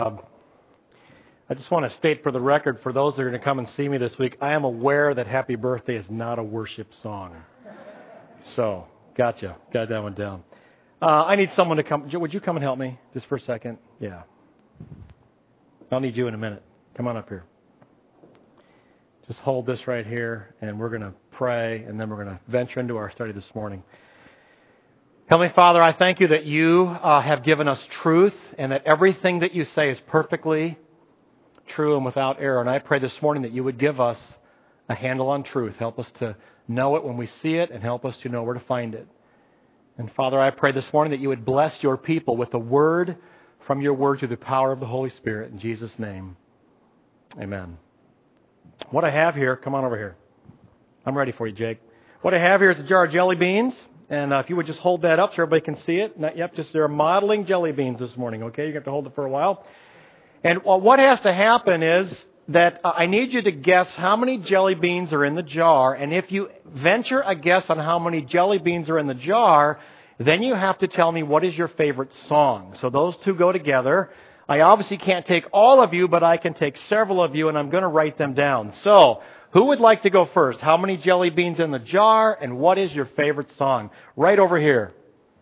I just want to state for the record, for those that are going to come and see me this week, I am aware that Happy Birthday is not a worship song. So, gotcha. Got that one down. I need someone to come. Would you come and help me just for a second? Yeah. I'll need you in a minute. Come on up here. Just hold this right here, and we're going to pray, and then we're going to venture into our study this morning. Heavenly Father, I thank you that you have given us truth, and that everything that you say is perfectly true and without error. And I pray this morning that you would give us a handle on truth. Help us to know it when we see it, and help us to know where to find it. And Father, I pray this morning that you would bless your people with the word from your word through the power of the Holy Spirit. In Jesus' name, amen. What I have here, come on over here. I'm ready for you, Jake. What I have here is a jar of jelly beans. And if you would just hold that up so everybody can see it. Yep, just they're modeling jelly beans this morning, okay? You're going to have to hold it for a while. And what has to happen is that I need you to guess how many jelly beans are in the jar. And if you venture a guess on how many jelly beans are in the jar, then you have to tell me what is your favorite song. So those two go together. I obviously can't take all of you, but I can take several of you, and I'm going to write them down. So, who would like to go first? How many jelly beans in the jar, and what is your favorite song? Right over here.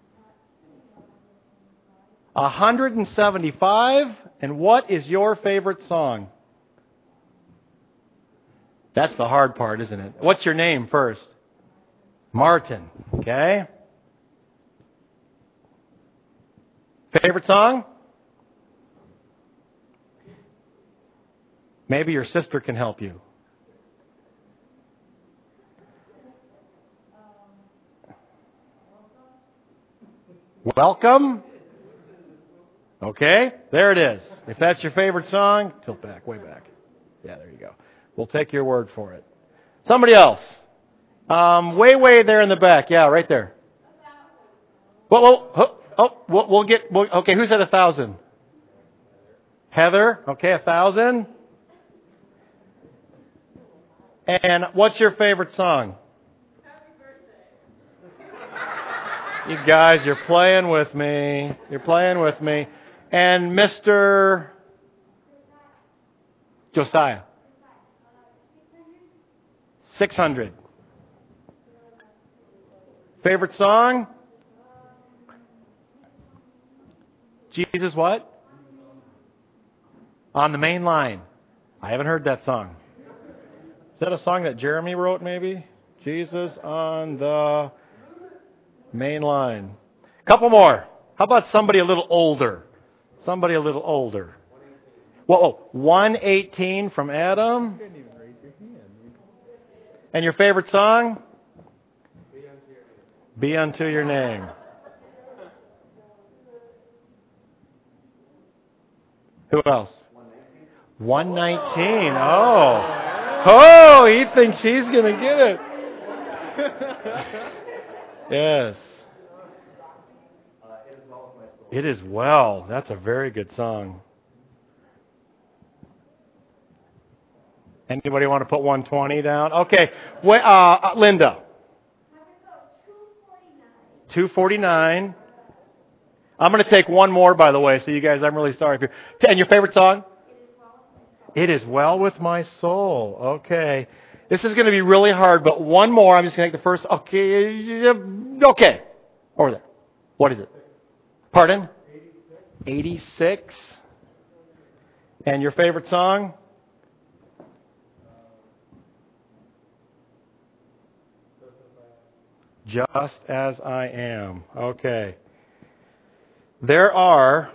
175. And what is your favorite song? That's the hard part, isn't it? What's your name first? Martin. Okay. Favorite song? Maybe your sister can help you. Welcome? Okay, there it is. If that's your favorite song, tilt back, way back. Yeah, there you go. We'll take your word for it. Somebody else. Way there in the back. Yeah, right there. We'll get, okay, who's at 1,000? Heather, okay, 1,000. And what's your favorite song? You guys, you're playing with me. You're playing with me. And Mr. Josiah. 600. Favorite song? Jesus what? On the Main Line. I haven't heard that song. Is that a song that Jeremy wrote, maybe? Jesus on the Main Line. Couple more. How about somebody a little older? Somebody a little older. Whoa, 118 from Adam. And your favorite song? Be unto your name. Who else? 119. Oh, he thinks he's going to get it. Yes. It is well. That's a very good song. Anybody want to put 120 down? Okay. Linda. 249. I'm going to take one more, by the way, so you guys, I'm really sorry if you're... And your favorite song? It is well with my soul. Okay. This is going to be really hard, but one more. I'm just going to take the first. Okay. Over there. What is it? Pardon? 86. And your favorite song? Just as I am. Okay. There are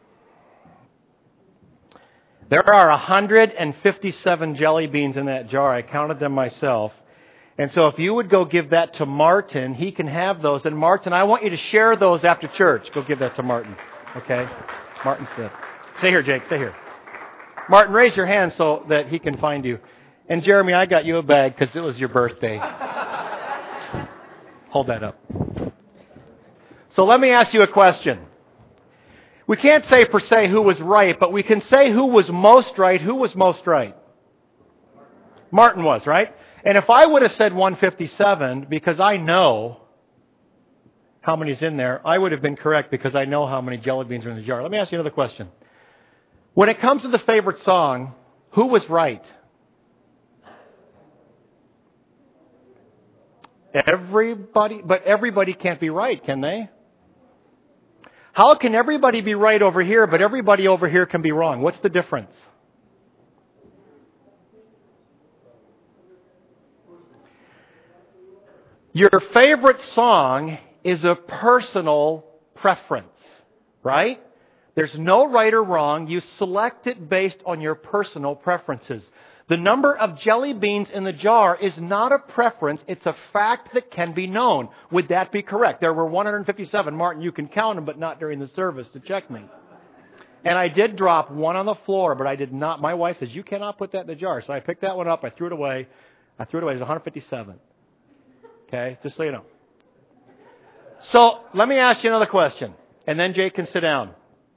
157 jelly beans in that jar. I counted them myself. And so if you would go give that to Martin, he can have those. And Martin, I want you to share those after church. Go give that to Martin. Okay? Martin Smith. Stay here, Jake. Stay here. Martin, raise your hand so that he can find you. And Jeremy, I got you a bag because it was your birthday. Hold that up. So let me ask you a question. We can't say per se who was right, but we can say who was most right. Who was most right? Martin was, right? And if I would have said 157, because I know how many's in there, I would have been correct because I know how many jelly beans are in the jar. Let me ask you another question. When it comes to the favorite song, who was right? Everybody, but everybody can't be right, can they? How can everybody be right over here, but everybody over here can be wrong? What's the difference? Your favorite song is a personal preference, right? There's no right or wrong. You select it based on your personal preferences. The number of jelly beans in the jar is not a preference. It's a fact that can be known. Would that be correct? There were 157. Martin, you can count them, but not during the service to check me. And I did drop one on the floor, but I did not. My wife says, you cannot put that in the jar. So I picked that one up. I threw it away. It was 157. Okay, just so you know. So let me ask you another question, and then Jake can sit down.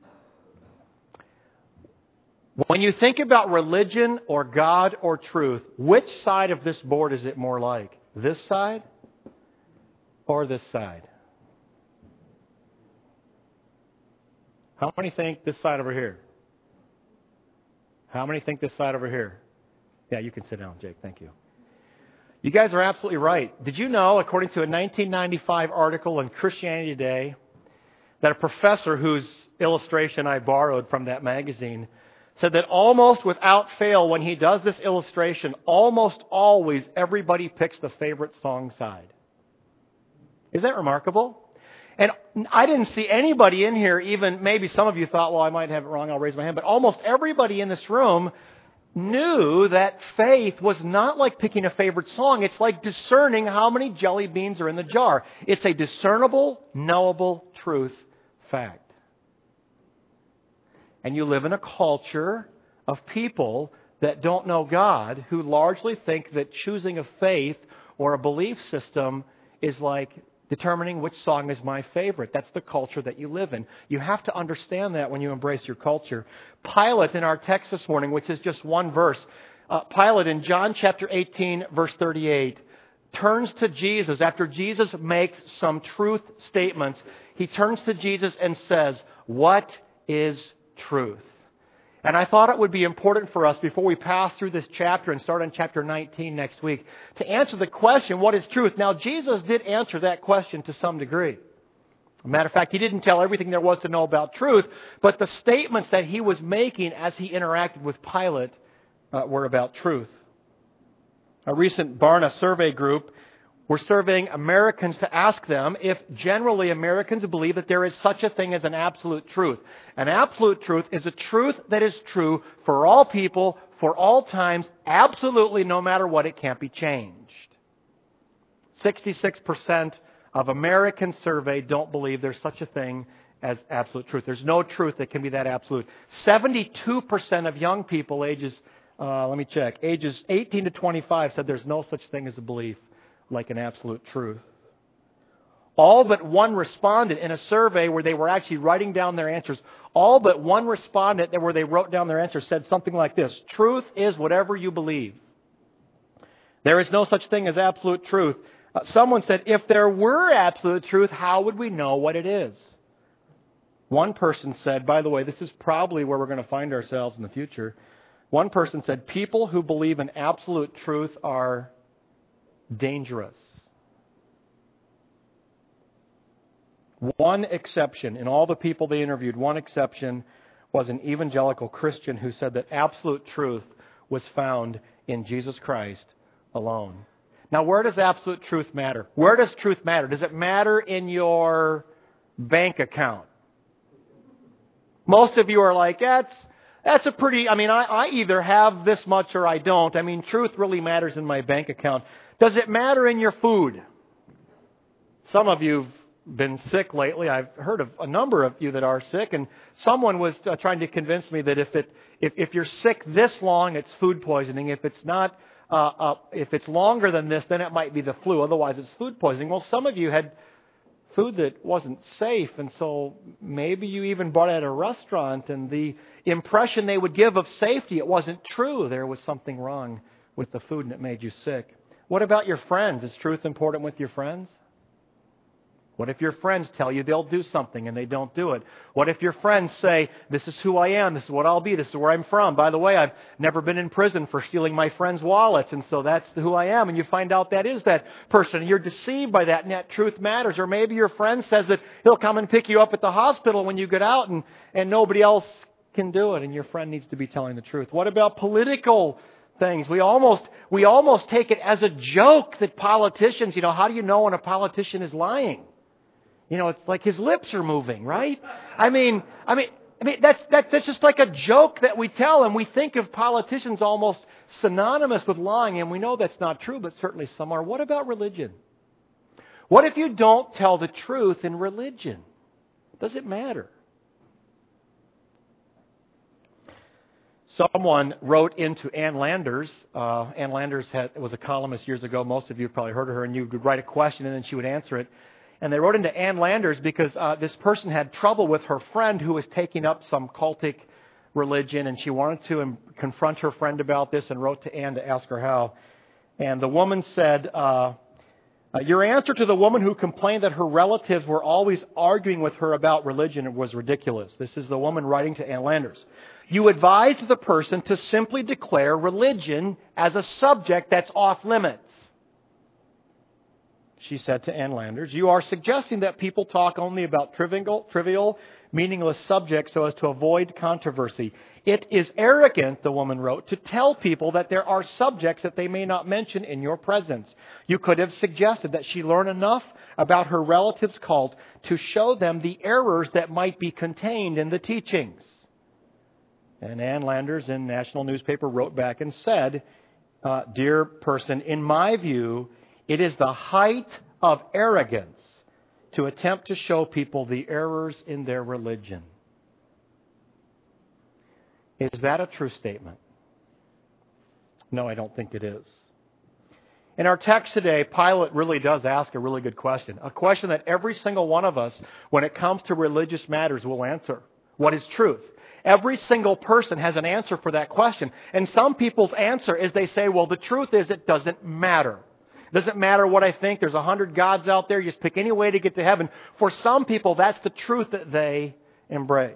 When you think about religion or God or truth, which side of this board is it more like? This side or this side? How many think this side over here? How many think this side over here? Yeah, you can sit down, Jake. Thank you. You guys are absolutely right. Did you know, according to a 1995 article in Christianity Today, that a professor whose illustration I borrowed from that magazine said that almost without fail, when he does this illustration, almost always everybody picks the favorite song side. Isn't that remarkable? And I didn't see anybody in here, even maybe some of you thought, well, I might have it wrong, I'll raise my hand, but almost everybody in this room knew that faith was not like picking a favorite song. It's like discerning how many jelly beans are in the jar. It's a discernible, knowable truth fact. And you live in a culture of people that don't know God, who largely think that choosing a faith or a belief system is like determining which song is my favorite. That's the culture that you live in. You have to understand that when you embrace your culture. Pilate in our text this morning, which is just one verse, Pilate in John chapter 18, verse 38, turns to Jesus. After Jesus makes some truth statements, he turns to Jesus and says, "What is truth?" And I thought it would be important for us, before we pass through this chapter and start on chapter 19 next week, to answer the question, what is truth? Now, Jesus did answer that question to some degree. As a matter of fact, he didn't tell everything there was to know about truth, but the statements that he was making as he interacted with Pilate were about truth. A recent Barna survey group were surveying Americans to ask them if generally Americans believe that there is such a thing as an absolute truth. An absolute truth is a truth that is true for all people, for all times, absolutely no matter what, it can't be changed. 66% of Americans surveyed don't believe there's such a thing as absolute truth. There's no truth that can be that absolute. 72% of young people ages 18 to 25 said there's no such thing as a belief like an absolute truth. All but one respondent in a survey where they were actually writing down their answers, all but one respondent where they wrote down their answers said something like this: truth is whatever you believe. There is no such thing as absolute truth. Someone said, if there were absolute truth, how would we know what it is? One person said, by the way, this is probably where we're going to find ourselves in the future. One person said, people who believe in absolute truth are dangerous. One exception, in all the people they interviewed, one exception was an evangelical Christian who said that absolute truth was found in Jesus Christ alone. Now, where does absolute truth matter? Where does truth matter? Does it matter in your bank account? Most of you are like, that's a pretty, I either have this much or I don't. Truth really matters in my bank account. Does it matter in your food? Some of you have been sick lately. I've heard of a number of you that are sick, and someone was trying to convince me that if you're sick this long, it's food poisoning. If it's not, if it's longer than this, then it might be the flu. Otherwise, it's food poisoning. Well, some of you had food that wasn't safe, and so maybe you even bought it at a restaurant, and the impression they would give of safety, it wasn't true. There was something wrong with the food, and it made you sick. What about your friends? Is truth important with your friends? What if your friends tell you they'll do something and they don't do it? What if your friends say, this is who I am, this is what I'll be, this is where I'm from. By the way, I've never been in prison for stealing my friend's wallets, and so that's who I am. And you find out that is that person, and you're deceived by that, and that truth matters. Or maybe your friend says that he'll come and pick you up at the hospital when you get out, and nobody else can do it, and your friend needs to be telling the truth. What about political things? We almost take it as a joke that politicians, how do you know when a politician is lying? It's like his lips are moving, right? I mean, that's just like a joke that we tell, and we think of politicians almost synonymous with lying, and we know that's not true, but certainly some are. What about religion? What if you don't tell the truth in religion? Does it matter? Someone wrote into Ann Landers. Ann Landers was a columnist years ago. Most of you have probably heard of her, and you would write a question and then she would answer it. And they wrote into Ann Landers because this person had trouble with her friend who was taking up some cultic religion, and she wanted to confront her friend about this and wrote to Ann to ask her how. And the woman said, your answer to the woman who complained that her relatives were always arguing with her about religion was ridiculous. This is the woman writing to Ann Landers. You advised the person to simply declare religion as a subject that's off limits. She said to Ann Landers, you are suggesting that people talk only about trivial, meaningless subjects so as to avoid controversy. It is arrogant, the woman wrote, to tell people that there are subjects that they may not mention in your presence. You could have suggested that she learn enough about her relatives' cult to show them the errors that might be contained in the teachings. And Ann Landers in national newspaper wrote back and said, dear person, in my view, it is the height of arrogance to attempt to show people the errors in their religion. Is that a true statement? No, I don't think it is. In our text today, Pilate really does ask a really good question. A question that every single one of us, when it comes to religious matters, will answer. What is truth? Every single person has an answer for that question. And some people's answer is they say, well, the truth is it doesn't matter. It doesn't matter what I think. There's 100 gods out there. You just pick any way to get to heaven. For some people, that's the truth that they embrace.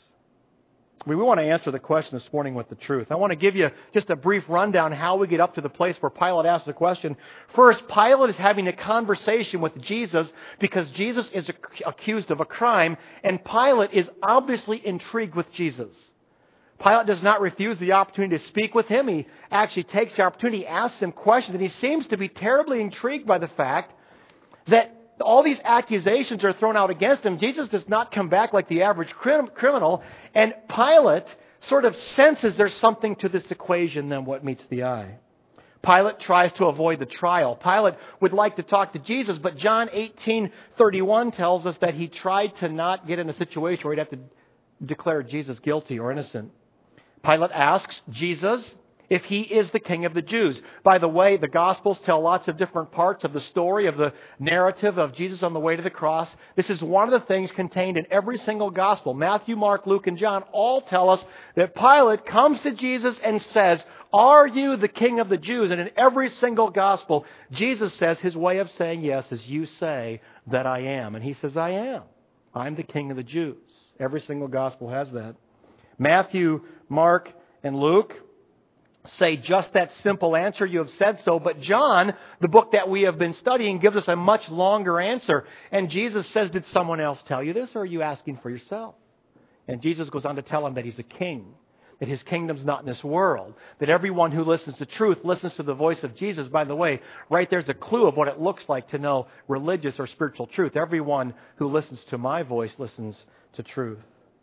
We want to answer the question this morning with the truth. I want to give you just a brief rundown how we get up to the place where Pilate asks the question. First, Pilate is having a conversation with Jesus because Jesus is accused of a crime, and Pilate is obviously intrigued with Jesus. Pilate does not refuse the opportunity to speak with him. He actually takes the opportunity, asks him questions, and he seems to be terribly intrigued by the fact that all these accusations are thrown out against him. Jesus does not come back like the average criminal, and Pilate sort of senses there's something to this equation than what meets the eye. Pilate tries to avoid the trial. Pilate would like to talk to Jesus, but John 18:31 tells us that he tried to not get in a situation where he'd have to declare Jesus guilty or innocent. Pilate asks Jesus if he is the king of the Jews. By the way, the Gospels tell lots of different parts of the story, of the narrative of Jesus on the way to the cross. This is one of the things contained in every single Gospel. Matthew, Mark, Luke, and John all tell us that Pilate comes to Jesus and says, are you the king of the Jews? And in every single Gospel, Jesus says his way of saying yes is, you say that I am. And he says, I am. I'm the king of the Jews. Every single Gospel has that. Matthew, Mark, and Luke say just that simple answer, you have said so. But John, the book that we have been studying, gives us a much longer answer. And Jesus says, did someone else tell you this, or are you asking for yourself? And Jesus goes on to tell him that he's a king, that his kingdom's not in this world, that everyone who listens to truth listens to the voice of Jesus. By the way, right there's a clue of what it looks like to know religious or spiritual truth. Everyone who listens to my voice listens to truth.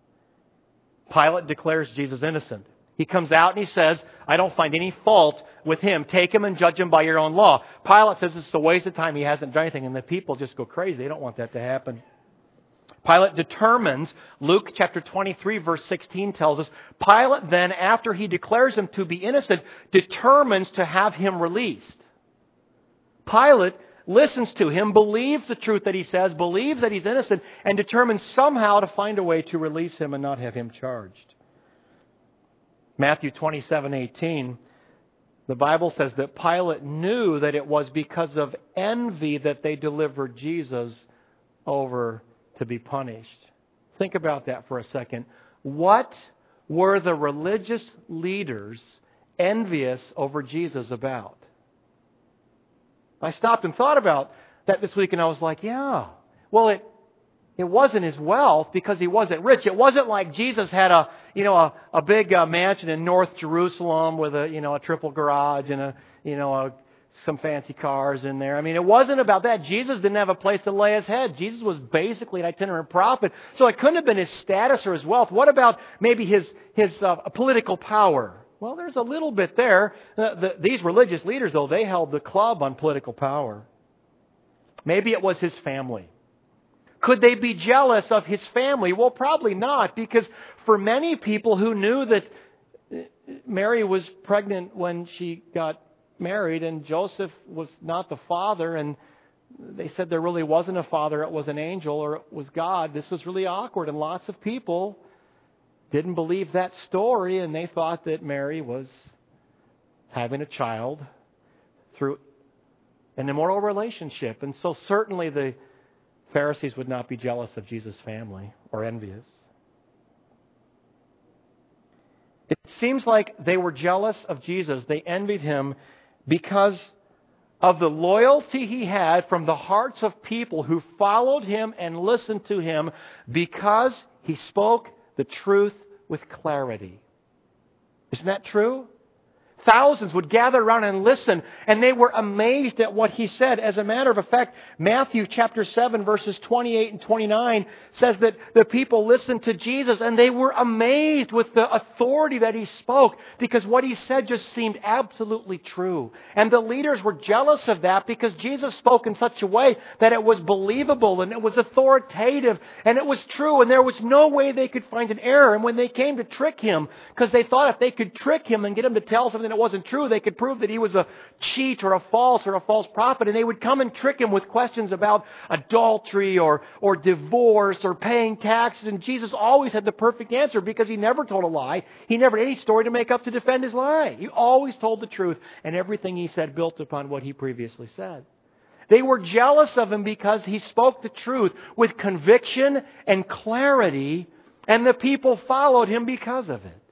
Pilate declares Jesus innocent. He comes out and he says, I don't find any fault with him. Take him and judge him by your own law. Pilate says it's a waste of time. He hasn't done anything. And the people just go crazy. They don't want that to happen. Pilate determines, Luke chapter 23 verse 16 tells us, Pilate then, after he declares him to be innocent, determines to have him released. Pilate listens to him, believes the truth that he says, believes that he's innocent, and determines somehow to find a way to release him and not have him charged. Matthew 27:18, the Bible says that Pilate knew that it was because of envy that they delivered Jesus over to be punished. Think about that for a second. What were the religious leaders envious over Jesus about? I stopped and thought about that this week, and I was like, yeah. Well, it wasn't his wealth because he wasn't rich. It wasn't like Jesus had a big mansion in North Jerusalem with a triple garage and some fancy cars in there. I mean, it wasn't about that. Jesus didn't have a place to lay his head. Jesus was basically an itinerant prophet. So it couldn't have been his status or his wealth. What about maybe his political power? Well, there's a little bit there. These religious leaders, though, they held the club on political power. Maybe it was his family. Could they be jealous of his family? Well, probably not, because for many people who knew that Mary was pregnant when she got married and Joseph was not the father, and they said there really wasn't a father, it was an angel or it was God, this was really awkward, and lots of people didn't believe that story, and they thought that Mary was having a child through an immoral relationship. And so certainly the Pharisees would not be jealous of Jesus' family or envious. It seems like they were jealous of Jesus. They envied him because of the loyalty he had from the hearts of people who followed him and listened to him because he spoke the truth with clarity. Isn't that true? Thousands would gather around and listen, and they were amazed at what he said. As a matter of fact, Matthew chapter 7, verses 28 and 29 says that the people listened to Jesus, and they were amazed with the authority that he spoke, because what he said just seemed absolutely true. And the leaders were jealous of that because Jesus spoke in such a way that it was believable, and it was authoritative, and it was true, and there was no way they could find an error. And when they came to trick him, because they thought if they could trick him and get him to tell something that wasn't true, they could prove that he was a cheat or a false prophet, and they would come and trick him with questions about adultery or divorce or paying taxes, and Jesus always had the perfect answer because he never told a lie. He never had any story to make up to defend his lie. He always told the truth, and everything he said built upon what he previously said. They were jealous of him because he spoke the truth with conviction and clarity, and the people followed him because of it.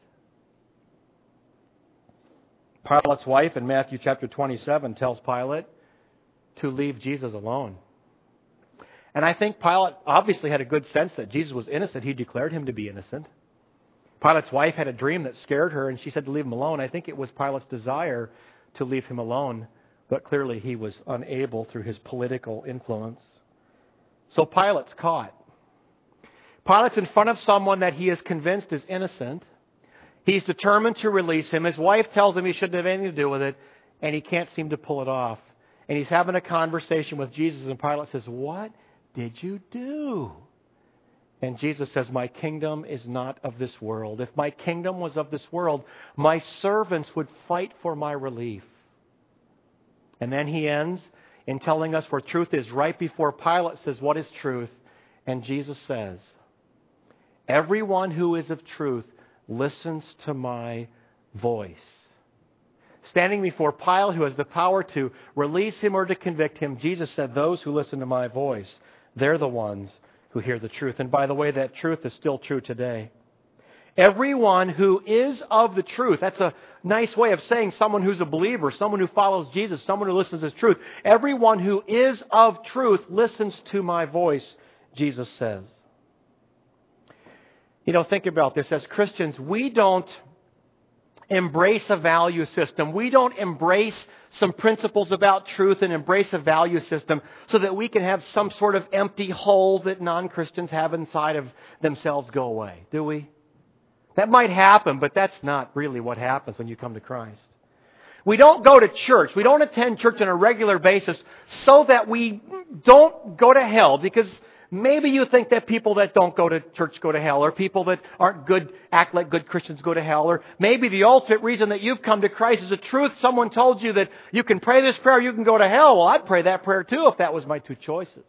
Pilate's wife in Matthew chapter 27 tells Pilate to leave Jesus alone. And I think Pilate obviously had a good sense that Jesus was innocent. He declared him to be innocent. Pilate's wife had a dream that scared her, and she said to leave him alone. I think it was Pilate's desire to leave him alone, but clearly he was unable through his political influence. So Pilate's caught. Pilate's in front of someone that he is convinced is innocent. He's determined to release him. His wife tells him he shouldn't have anything to do with it, and he can't seem to pull it off. And he's having a conversation with Jesus, and Pilate says, "What did you do?" And Jesus says, "My kingdom is not of this world. If my kingdom was of this world, my servants would fight for my relief." And then he ends in telling us where truth is. Right before Pilate says, "What is truth?" And Jesus says, "Everyone who is of truth listens to my voice." Standing before Pilate, who has the power to release him or to convict him, Jesus said, "Those who listen to my voice, they're the ones who hear the truth." And by the way, that truth is still true today. Everyone who is of the truth, that's a nice way of saying someone who's a believer, someone who follows Jesus, someone who listens to truth. Everyone who is of truth listens to my voice, Jesus says. Think about this. As Christians, we don't embrace a value system. We don't embrace some principles about truth and embrace a value system so that we can have some sort of empty hole that non-Christians have inside of themselves go away, do we? That might happen, but that's not really what happens when you come to Christ. We don't go to church. We don't attend church on a regular basis so that we don't go to hell, because maybe you think that people that don't go to church go to hell, or people that aren't good, act like good Christians go to hell, or maybe the ultimate reason that you've come to Christ is a truth. Someone told you that you can pray this prayer, you can go to hell. Well, I'd pray that prayer too if that was my two choices.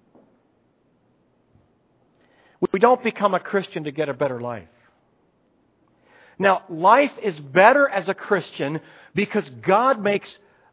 We don't become a Christian to get a better life. Now, life is better as a Christian because God makes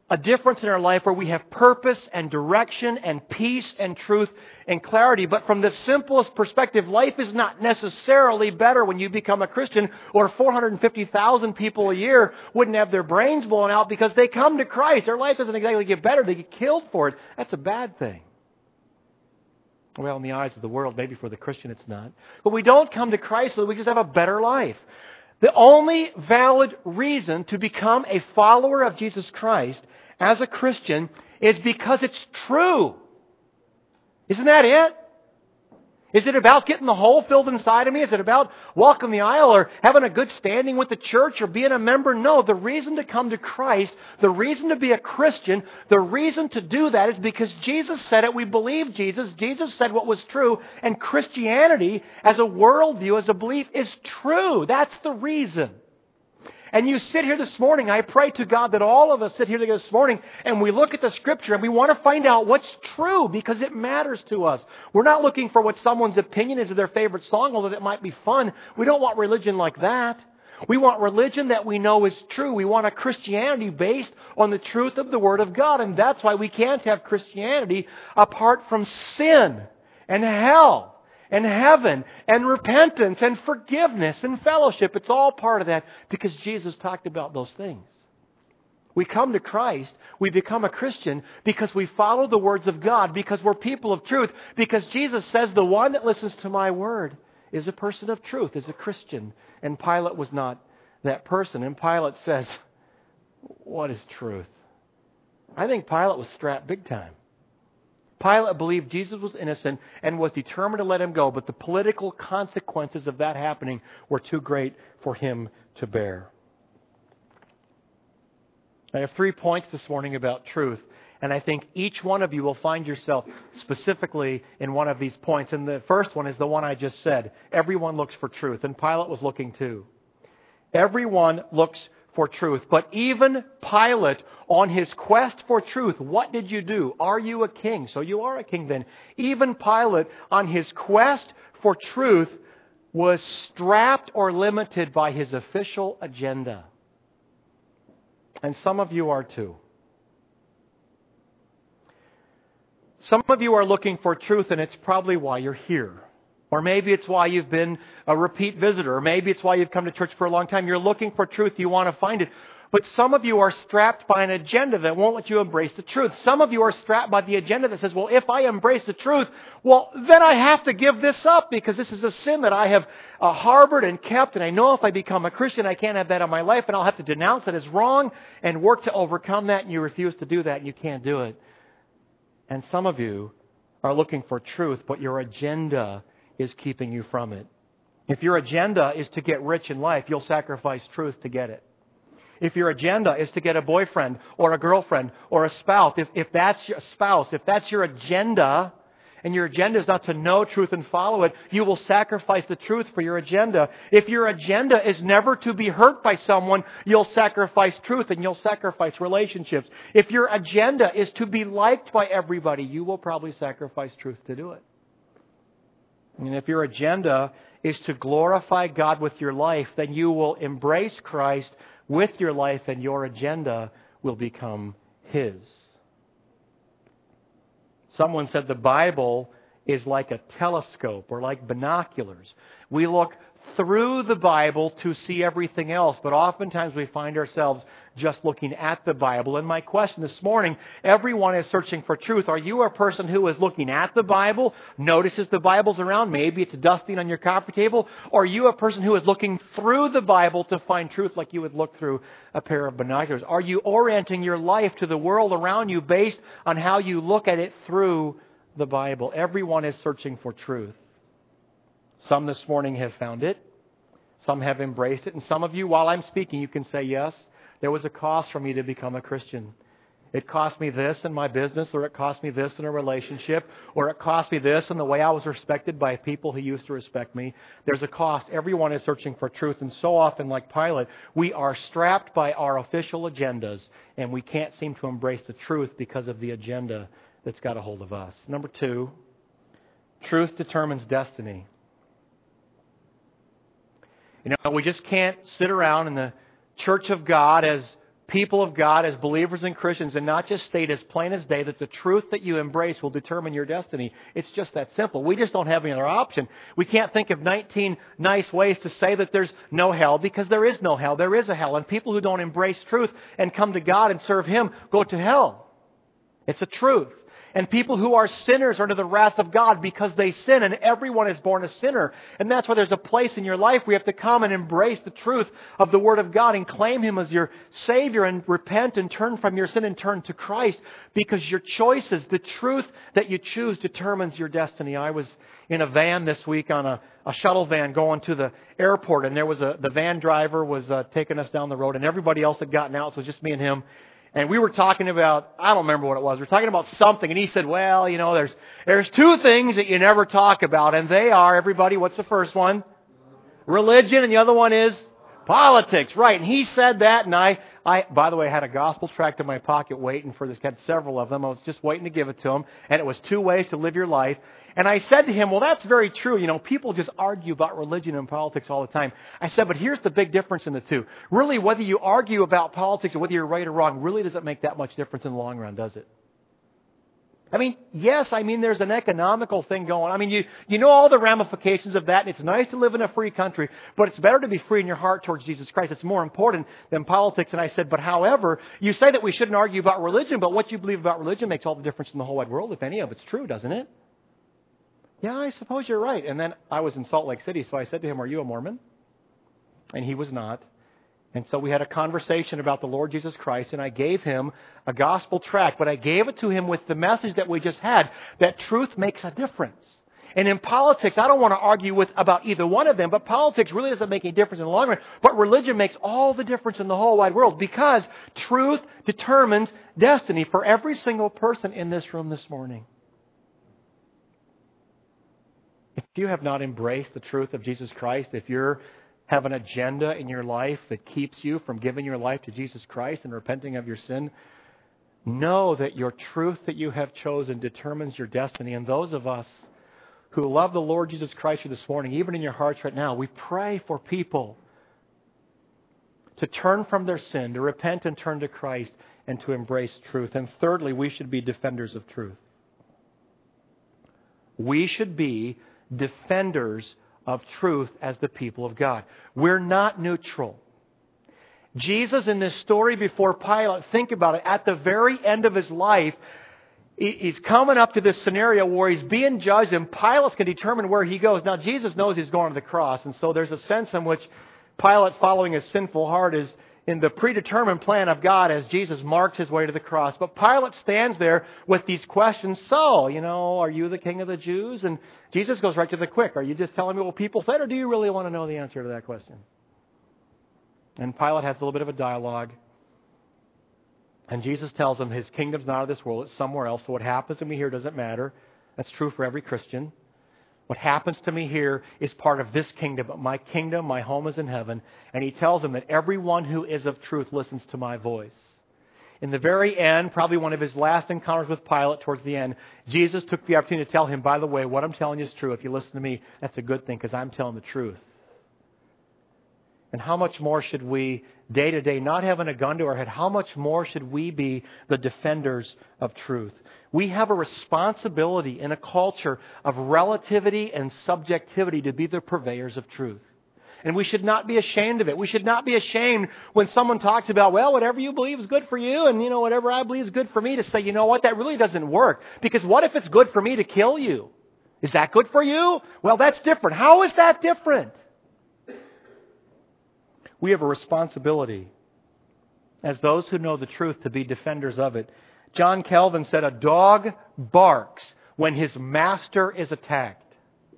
a difference in our life where we have purpose and direction and peace and truth and clarity. But from the simplest perspective, life is not necessarily better when you become a Christian, or 450,000 people a year wouldn't have their brains blown out because they come to Christ. Their life doesn't exactly get better. They get killed for it. That's a bad thing. Well, in the eyes of the world, maybe for the Christian it's not. But we don't come to Christ so that we just have a better life. The only valid reason to become a follower of Jesus Christ as a Christian is because it's true. Isn't that it? Is it about getting the hole filled inside of me? Is it about walking the aisle or having a good standing with the church or being a member? No, the reason to come to Christ, the reason to be a Christian, the reason to do that is because Jesus said it. We believe Jesus. Jesus said what was true. And Christianity as a worldview, as a belief, is true. That's the reason. And you sit here this morning, I pray to God that all of us sit here together this morning and we look at the Scripture and we want to find out what's true because it matters to us. We're not looking for what someone's opinion is of their favorite song, although that might be fun. We don't want religion like that. We want religion that we know is true. We want a Christianity based on the truth of the Word of God. And that's why we can't have Christianity apart from sin and hell and heaven, and repentance, and forgiveness, and fellowship. It's all part of that because Jesus talked about those things. We come to Christ, we become a Christian because we follow the words of God, because we're people of truth, because Jesus says the one that listens to my word is a person of truth, is a Christian. And Pilate was not that person. And Pilate says, what is truth? I think Pilate was strapped big time. Pilate believed Jesus was innocent and was determined to let him go, but the political consequences of that happening were too great for him to bear. I have 3 points this morning about truth, and I think each one of you will find yourself specifically in one of these points. And the first one is the one I just said. Everyone looks for truth, and Pilate was looking too. Everyone looks for truth. But even Pilate, on his quest for truth, what did you do? Are you a king? So you are a king then. Even Pilate, on his quest for truth, was strapped or limited by his official agenda. And some of you are too. Some of you are looking for truth, and it's probably why you're here. Or maybe it's why you've been a repeat visitor. Or maybe it's why you've come to church for a long time. You're looking for truth. You want to find it. But some of you are strapped by an agenda that won't let you embrace the truth. Some of you are strapped by the agenda that says, well, if I embrace the truth, well, then I have to give this up because this is a sin that I have harbored and kept. And I know if I become a Christian, I can't have that in my life. And I'll have to denounce it as wrong and work to overcome that. And you refuse to do that and you can't do it. And some of you are looking for truth, but your agenda is keeping you from it. If your agenda is to get rich in life, you'll sacrifice truth to get it. If your agenda is to get a boyfriend or a girlfriend or a spouse, if that's your agenda, and your agenda is not to know truth and follow it, you will sacrifice the truth for your agenda. If your agenda is never to be hurt by someone, you'll sacrifice truth and you'll sacrifice relationships. If your agenda is to be liked by everybody, you will probably sacrifice truth to do it. And if your agenda is to glorify God with your life, then you will embrace Christ with your life and your agenda will become His. Someone said the Bible is like a telescope or like binoculars. We look through the Bible to see everything else, but oftentimes we find ourselves just looking at the Bible. And my question this morning, everyone is searching for truth. Are you a person who is looking at the Bible, notices the Bible's around, maybe it's dusting on your coffee table, or are you a person who is looking through the Bible to find truth like you would look through a pair of binoculars? Are you orienting your life to the world around you based on how you look at it through the Bible? Everyone is searching for truth. Some this morning have found it. Some have embraced it. And some of you, while I'm speaking, you can say, yes, there was a cost for me to become a Christian. It cost me this in my business, or it cost me this in a relationship, or it cost me this in the way I was respected by people who used to respect me. There's a cost. Everyone is searching for truth. And so often, like Pilate, we are strapped by our official agendas, and we can't seem to embrace the truth because of the agenda that's got a hold of us. Number 2, truth determines destiny. You know, we just can't sit around in the church of God as people of God, as believers and Christians, and not just state as plain as day that the truth that you embrace will determine your destiny. It's just that simple. We just don't have any other option. We can't think of 19 nice ways to say that there's no hell, because there is no hell. There is a hell. And people who don't embrace truth and come to God and serve Him go to hell. It's a truth. And people who are sinners are under the wrath of God because they sin, and everyone is born a sinner. And that's why there's a place in your life where you have to come and embrace the truth of the Word of God and claim Him as your Savior and repent and turn from your sin and turn to Christ, because your choices, the truth that you choose, determines your destiny. I was in a van this week on a shuttle van going to the airport, and there was the van driver was taking us down the road, and everybody else had gotten out, so it was just me and him. And we were talking about, I don't remember what it was. We were talking about something, and he said, well, you know, there's two things that you never talk about, and they are, everybody, what's the first one? Religion, and the other one is politics. Right, and he said that, and I by the way, had a gospel tract in my pocket waiting for this. Had several of them. I was just waiting to give it to him, and it was 2 ways to live your life. And I said to him, well, that's very true. You know, people just argue about religion and politics all the time. I said, but here's the big difference in the two. Really, whether you argue about politics or whether you're right or wrong, really doesn't make that much difference in the long run, does it? I mean, yes, there's an economical thing going on. I mean, you know all the ramifications of that, and it's nice to live in a free country, but it's better to be free in your heart towards Jesus Christ. It's more important than politics. And I said, but however, you say that we shouldn't argue about religion, but what you believe about religion makes all the difference in the whole wide world, if any of it's true, doesn't it? Yeah, I suppose you're right. And then I was in Salt Lake City, so I said to him, are you a Mormon? And he was not. And so we had a conversation about the Lord Jesus Christ, and I gave him a gospel tract, but I gave it to him with the message that we just had, that truth makes a difference. And in politics, I don't want to argue about either one of them, but politics really doesn't make any difference in the long run. But religion makes all the difference in the whole wide world, because truth determines destiny for every single person in this room this morning. If you have not embraced the truth of Jesus Christ, if you have an agenda in your life that keeps you from giving your life to Jesus Christ and repenting of your sin, know that your truth that you have chosen determines your destiny. And those of us who love the Lord Jesus Christ this morning, even in your hearts right now, we pray for people to turn from their sin, to repent and turn to Christ, and to embrace truth. And thirdly, we should be defenders of truth. We should be defenders of truth as the people of God. We're not neutral. Jesus, in this story before Pilate, think about it, at the very end of his life, he's coming up to this scenario where he's being judged, and Pilate can determine where he goes. Now, Jesus knows he's going to the cross, and so there's a sense in which Pilate, following his sinful heart, is in the predetermined plan of God as Jesus marks his way to the cross. But Pilate stands there with these questions. So, are you the king of the Jews? And Jesus goes right to the quick. Are you just telling me what people said, or do you really want to know the answer to that question? And Pilate has a little bit of a dialogue. And Jesus tells him his kingdom's not of this world, it's somewhere else. So what happens to me here doesn't matter. That's true for every Christian. What happens to me here is part of this kingdom, but my kingdom, my home is in heaven. And he tells them that everyone who is of truth listens to my voice. In the very end, probably one of his last encounters with Pilate towards the end, Jesus took the opportunity to tell him, by the way, what I'm telling you is true. If you listen to me, that's a good thing, because I'm telling the truth. And how much more should we, day to day, not having a gun to our head, how much more should we be the defenders of truth? We have a responsibility in a culture of relativity and subjectivity to be the purveyors of truth. And we should not be ashamed of it. We should not be ashamed when someone talks about, well, whatever you believe is good for you, and whatever I believe is good for me, to say, you know what, that really doesn't work. Because what if it's good for me to kill you? Is that good for you? Well, that's different. How is that different? We have a responsibility as those who know the truth to be defenders of it. John Calvin said, a dog barks when his master is attacked.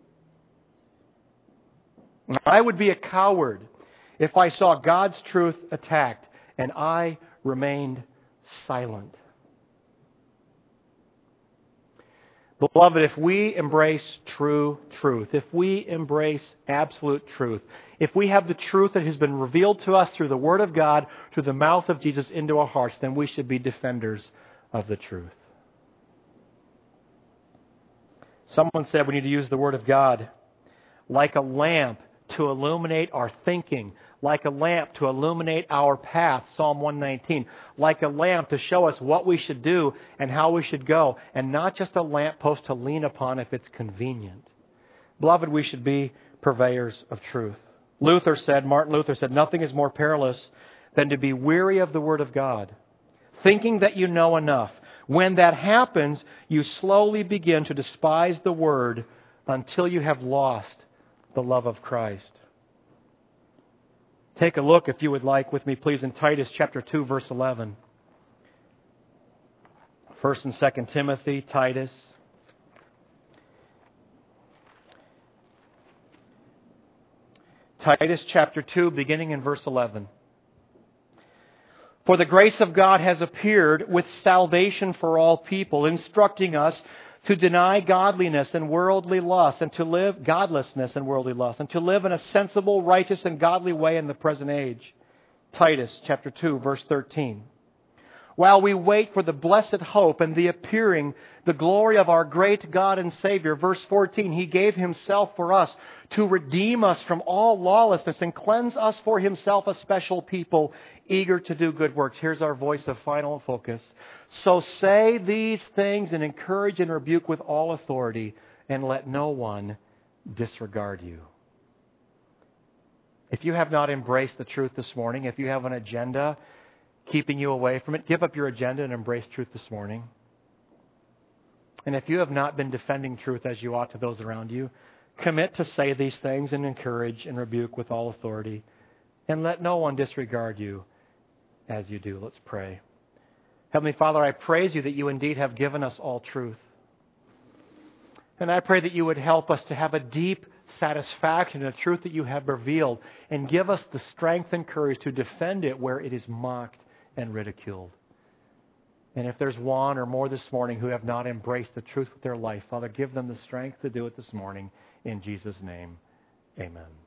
I would be a coward if I saw God's truth attacked and I remained silent. Beloved, if we embrace true truth, if we embrace absolute truth, if we have the truth that has been revealed to us through the Word of God, through the mouth of Jesus into our hearts, then we should be defenders of the truth. Someone said we need to use the Word of God like a lamp to illuminate our thinking, like a lamp to illuminate our path, Psalm 119, like a lamp to show us what we should do and how we should go, and not just a lamppost to lean upon if it's convenient. Beloved, we should be purveyors of truth. Martin Luther said, nothing is more perilous than to be weary of the Word of God, thinking that you know enough. When that happens, you slowly begin to despise the Word until you have lost the love of Christ. Take a look, if you would like, with me, please, in Titus chapter 2, verse 11. 1 and 2 Timothy, Titus. Titus chapter 2, beginning in verse 11. For the grace of God has appeared with salvation for all people, instructing us to deny godliness and worldly lust, and to live godlessness and worldly lust, and to live in a sensible, righteous, and godly way in the present age. Titus chapter 2, verse 13. While we wait for the blessed hope and the appearing, the glory of our great God and Savior. Verse 14, He gave Himself for us to redeem us from all lawlessness and cleanse us for Himself a special people, eager to do good works. Here's our voice of final focus. So say these things and encourage and rebuke with all authority, and let no one disregard you. If you have not embraced the truth this morning, if you have an agenda keeping you away from it, give up your agenda and embrace truth this morning. And if you have not been defending truth as you ought to those around you, commit to say these things and encourage and rebuke with all authority, and let no one disregard you as you do. Let's pray. Heavenly Father, I praise You that You indeed have given us all truth. And I pray that You would help us to have a deep satisfaction in the truth that You have revealed, and give us the strength and courage to defend it where it is mocked and ridiculed. And if there's one or more this morning who have not embraced the truth with their life, Father, give them the strength to do it this morning. In Jesus' name, amen.